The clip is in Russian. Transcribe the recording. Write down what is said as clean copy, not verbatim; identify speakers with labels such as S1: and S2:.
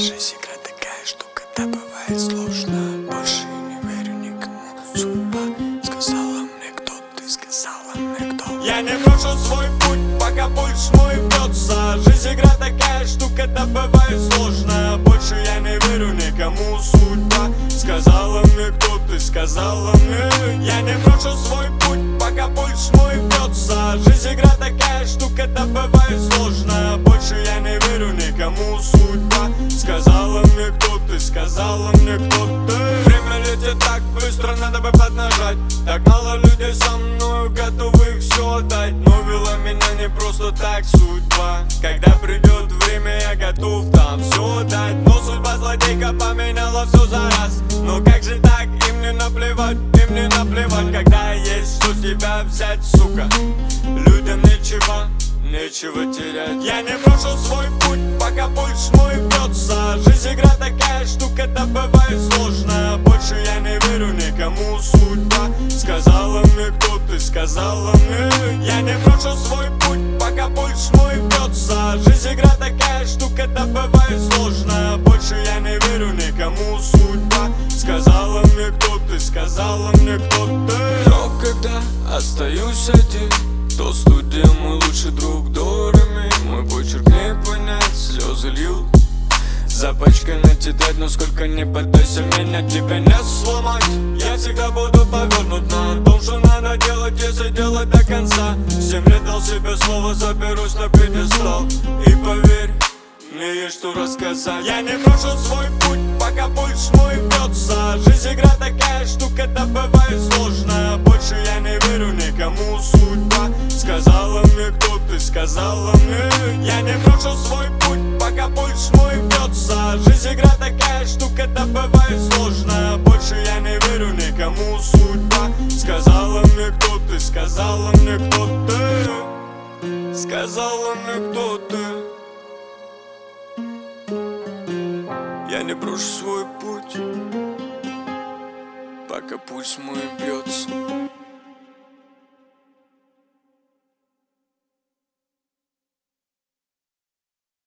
S1: Жизнь игра такая штука, да бывает сложно. Больше не верю никому. Судьба сказала мне кто, ты сказала мне кто.
S2: Я не брошу свой путь, пока пульс мой бьется. Жизнь игра такая штука, да бывает сложно. Больше я не верю никому. Судьба сказала мне кто, ты сказала мне. Я не брошу свой путь, пока пульс мой бьется. Жизнь игра такая штука, да бывает сложно. Больше я не верю никому. Судьба сказала мне кто, ты сказала мне кто ты. Время летит так быстро, надо бы поднажать. Так мало людей со мной готовы все отдать. Но вела меня не просто так судьба. Когда придет время, я готов там все дать. Но судьба злодейка поменяла все за раз. Но как же так, им не наплевать, им не наплевать. Когда есть что с тебя взять, сука. Людям нечего терять. Я не брошу свой путь, пока пульс мой бьется. Жизнь игра такая штука, да бывает сложно. Больше я не верю никому. Судьба сказала мне кто, ты сказала мне. Я не брошу свой путь, пока пульс мой бьется. Жизнь игра такая штука, да бывает сложно. Больше я не верю никому. Судьба сказала мне кто, ты сказала мне кто ты.
S1: Но когда остаюсь один, то студия мой лучший друг Дорами. Мой почерк не понять, слезы льют. Запачкана тетрадь, но сколько не пытайся меня, тебя не сломать.
S2: Я всегда буду повернут на том, что надо делать, если делать до конца. 7 лет дал себе слово, заберусь на пьедестал. И поверь, мне есть что рассказать. Я не брошу свой путь, пока пульс мой бьется. Жизнь игра такая штука, да бывает сложно. Больше я не верю никому. Судьба сказала мне кто, ты сказала мне. Я не брошу свой путь, пока пульс мой бьется. Жизнь игра такая штука, да бывает сложно. Больше я не верю никому. Судьба сказала мне кто, ты сказала мне кто ты. Сказала мне кто ты.
S1: Я не брошу свой путь, пока пульс мой бьется.